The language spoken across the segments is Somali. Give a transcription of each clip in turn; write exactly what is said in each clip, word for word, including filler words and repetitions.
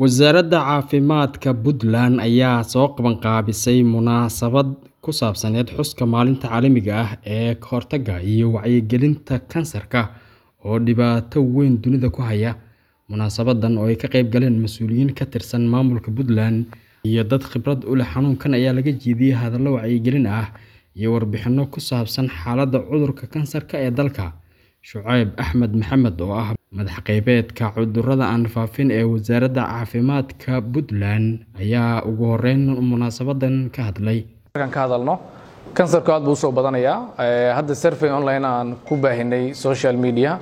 Wasaaradda Caafimaadka Puntland ayaa soo qabanqaabisay munaasabad ku saabsaneyd xuska Maalinta Caalamiga ah ee ka hortagga iyo wacyigelinta kansarka oo dhibaato weyn dunida ku haya. Munaasabadan oo ay ka qayb galeen mas'uuliyiin ka tirsan maamulka Puntland iyo dad khibrad u leh xanuunkan ayaa laga jeediyay hadallo wacyigelin ah iyo warbixino ku saabsan xaaladda cudurka kansarka ee dalka. Shucayb Axmed Maxamed oo ah madax qeybeedka cudurrada aan faafin ee Wasaaradda Caafimaadka Puntland ayaa ugu horeyn munaasabadan ka hadlay. Markaan ka hadalno kansarka aad buu soo badanayaa. Hadda survey online aan ku baahinay social media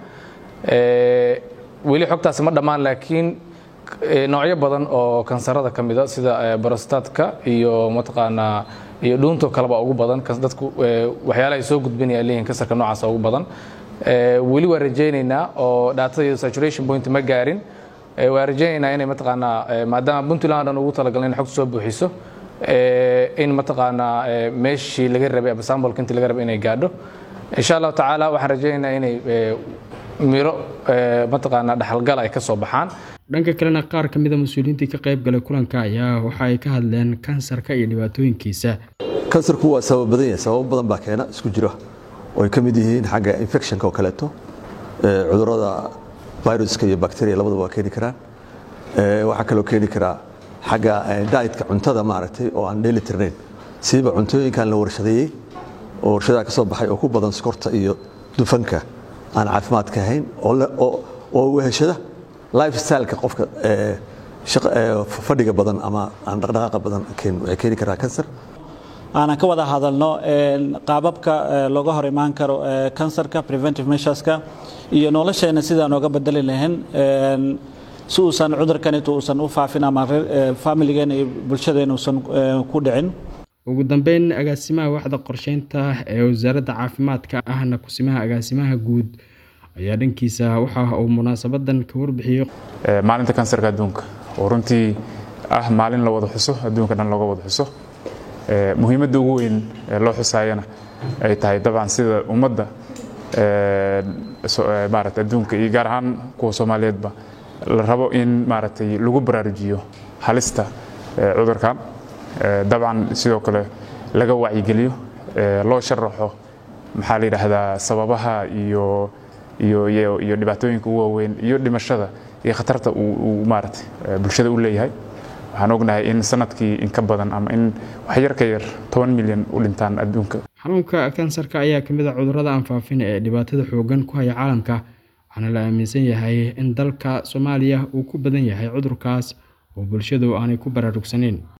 ee weli xogtaasi ma dhammaan, laakiin noocyo badan oo kansarada ka mid ah sida borostatka iyo mataqaanaa iyo dhuunta kaleba ugu badan dadku waxyaalaha ay soo gudbinayaan leeyihiin kansarka noocaas ugu badan. weli waa rajaynaynaa oo daatada saturation point ma gaarin. waa rajaynaynaa inay mataqaanaa maadaama Puntland aan ugu talagalnay in xogta soo buuxiso in mataqaanaa meeshii laga rabay ama sample intii laga rabay inay gaadho. insha Allah taala waxaan rajaynaynaa inay miro mataqaanaa dhaxalgal ay ka soo baxaan. Dhanka kalena qaar ka mid ah mas'uuliyiinta ka qayb galay kulanka ayaa waxa ay ka hadleen kansarka iyo dhibaatooyinkiisa. kansarku waa sabab badan yahay, sabab badan baa keena isku jiro oo ay ka mid yihiin xagga infection-ka oo kaleeto cudurrada viruska iyo bacteria labadaba waa keeni karaan. waxaa kaloo keeni karaa xagga diet-ka cuntada maaragtay oo aan dheelitirnayn, siiba cuntooyinkan la warshadeeyey oo warshadaha ka soo baxay oo ku badan sokorta iyo dufanka aan caafimaadka ahayn oo weheshada lifestyle-ka qofka fadhiga badan ama aan dhaqdhaqaaqa badan waxay keeni karaa kansar. aanan ka wada hadalno qaababka looga hor imaan karo kansarka, preventive measureska iyo nolosheena sidaan ooga bedeli lahayn si uusan cudurkanito uusan u faafin ama familigeena iyo bulshadeena uusan ku dhicin. ugu dambeyn agaasimaha waxda qorsheynta ee Wasaaradda Caafimaadka ahna kusimaha agaasimaha guud ayaa dhankiisa waxa uu munaasabadan ka warbixiyay maalinta kansarka adduunka oo runtii ah maalin la wada xuso adduunka dhan looga wada xuso. muhiimadda ugu weyn ee loo xusaayana ay tahay dabcan sida ummadda maaragtay adduunka iyo gaar ahaan kuwa Soomaaliyeedba la rabo in maaragtay lagu baraarujiyo halista cudurkan. dabcan sidoo kale laga wacyigeliyo loo sharaxo maxaa la yiraahdaa sababaha iyo iyo iyo dhibaatooyinka ugu waaweyn iyo dhimashada iyo khatarta uu maaragtay bulshada u leeyahay. waxaan ognahay in sanadkii in ka badan ama in wax yar ka yar toban milyan u dhintaan adduunka. Xanuunka kansarka ayaa ka mid ah cudurrada aan faafin ee dhibaatada xooggan ku haya caalamka, waxaana la aaminsan yahay in dalka Soomaaliya uu ku badan yahay cudurkaas oo bulshadu aanay ku baraarugsaneyn.